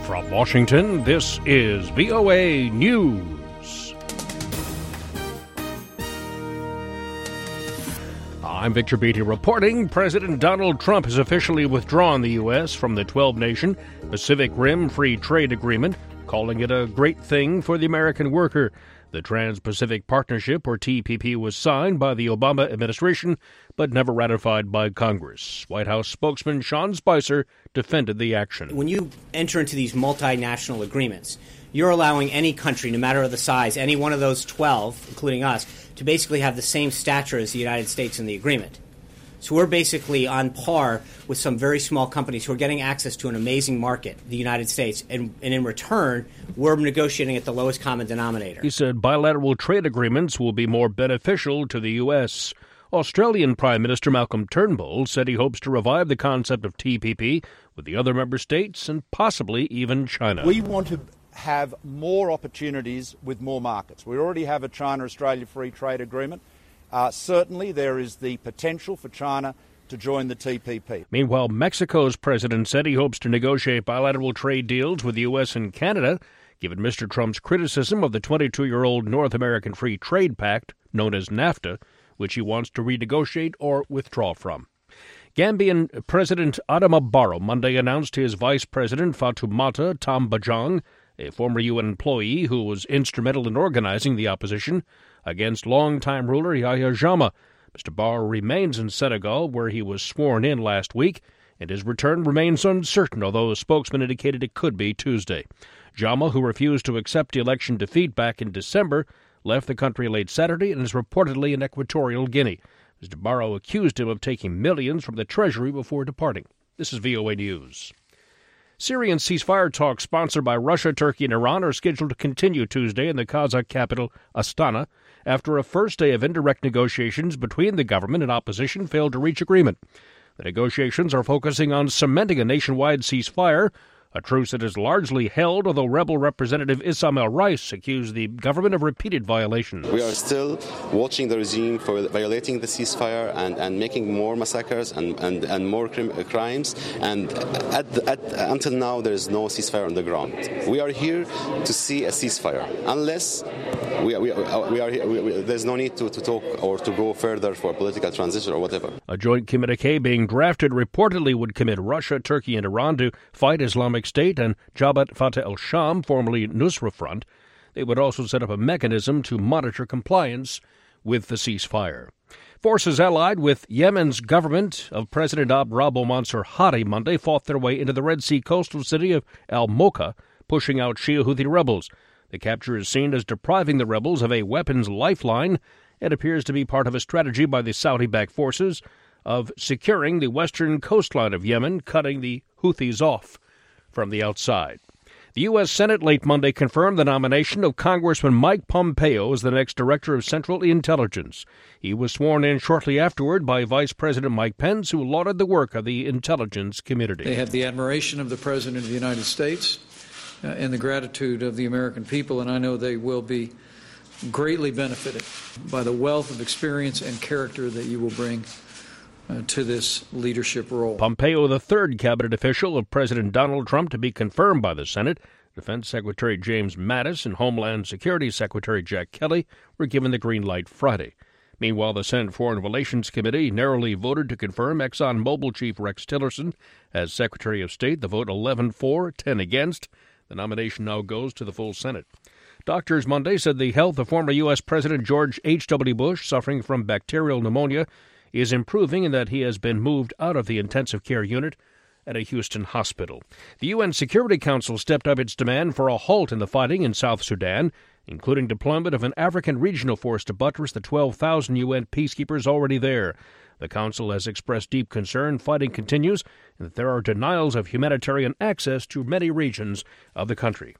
From Washington, this is VOA News. I'm Victor Beatty reporting. President Donald Trump has officially withdrawn the U.S. from the 12-nation Pacific Rim Free Trade Agreement, calling it a great thing for the American worker. The Trans-Pacific Partnership, or TPP, was signed by the Obama administration but never ratified by Congress. White House spokesman Sean Spicer defended the action. When you enter into these multinational agreements, you're allowing any country, no matter the size, any one of those 12, including us, to basically have the same stature as the United States in the agreement. So we're basically on par with some very small companies who are getting access to an amazing market, the United States, and in return, we're negotiating at the lowest common denominator. He said bilateral trade agreements will be more beneficial to the U.S. Australian Prime Minister Malcolm Turnbull said he hopes to revive the concept of TPP with the other member states and possibly even China. We want to have more opportunities with more markets. We already have a China-Australia Free Trade Agreement. Certainly, there is the potential for China to join the TPP. Meanwhile, Mexico's president said he hopes to negotiate bilateral trade deals with the U.S. and Canada, given Mr. Trump's criticism of the 22-year-old North American Free Trade Pact, known as NAFTA, which he wants to renegotiate or withdraw from. Gambian President Adama Barrow Monday announced his vice president Fatoumata Tambajang, a former UN employee who was instrumental in organizing the opposition against longtime ruler Yahya Jammeh. Mr. Barrow remains in Senegal, where he was sworn in last week, and his return remains uncertain, although a spokesman indicated it could be Tuesday. Jammeh, who refused to accept the election defeat back in December, left the country late Saturday and is reportedly in Equatorial Guinea. Mr. Barrow accused him of taking millions from the treasury before departing. This is VOA News. Syrian ceasefire talks sponsored by Russia, Turkey, and Iran are scheduled to continue Tuesday in the Kazakh capital, Astana, after a first day of indirect negotiations between the government and opposition failed to reach agreement. The negotiations are focusing on cementing a nationwide ceasefire, a truce that is largely held, although rebel Representative Issam El-Rais accused the government of repeated violations. We are still watching the regime for violating the ceasefire and making more massacres and more crimes. And until now, there is no ceasefire on the ground. We are here to see a ceasefire. Unless there's no need to talk or to go further for political transition or whatever. A joint communique being drafted reportedly would commit Russia, Turkey, and Iran to fight Islamic State and Jabhat Fateh al-Sham, formerly Nusra Front. They would also set up a mechanism to monitor compliance with the ceasefire. Forces allied with Yemen's government of President Rabo Mansur Hadi Monday fought their way into the Red Sea coastal city of Al-Mocha, pushing out Shia Houthi rebels. The capture is seen as depriving the rebels of a weapons lifeline and appears to be part of a strategy by the Saudi-backed forces of securing the western coastline of Yemen, cutting the Houthis off from the outside. The U.S. Senate late Monday confirmed the nomination of Congressman Mike Pompeo as the next Director of Central Intelligence. He was sworn in shortly afterward by Vice President Mike Pence, who lauded the work of the intelligence community. They have the admiration of the President of the United States and the gratitude of the American people, and I know they will be greatly benefited by the wealth of experience and character that you will bring to this leadership role. Pompeo, the third cabinet official of President Donald Trump to be confirmed by the Senate, Defense Secretary James Mattis and Homeland Security Secretary Jack Kelly were given the green light Friday. Meanwhile, the Senate Foreign Relations Committee narrowly voted to confirm ExxonMobil chief Rex Tillerson as Secretary of State. The vote 11 for, 10 against. The nomination now goes to the full Senate. Doctors Monday said the health of former U.S. President George H.W. Bush, suffering from bacterial pneumonia, is improving and that he has been moved out of the intensive care unit at a Houston hospital. The UN Security Council stepped up its demand for a halt in the fighting in South Sudan, including deployment of an African regional force to buttress the 12,000 UN peacekeepers already there. The Council has expressed deep concern fighting continues and that there are denials of humanitarian access to many regions of the country.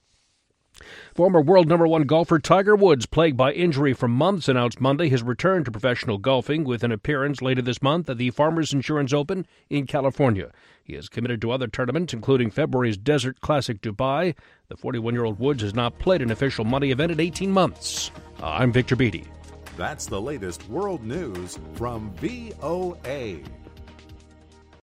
Former world number one golfer Tiger Woods, plagued by injury for months, announced Monday his return to professional golfing with an appearance later this month at the Farmers Insurance Open in California. He is committed to other tournaments, including February's Desert Classic Dubai. The 41-year-old Woods has not played an official money event in 18 months. I'm Victor Beatty. That's the latest world news from VOA.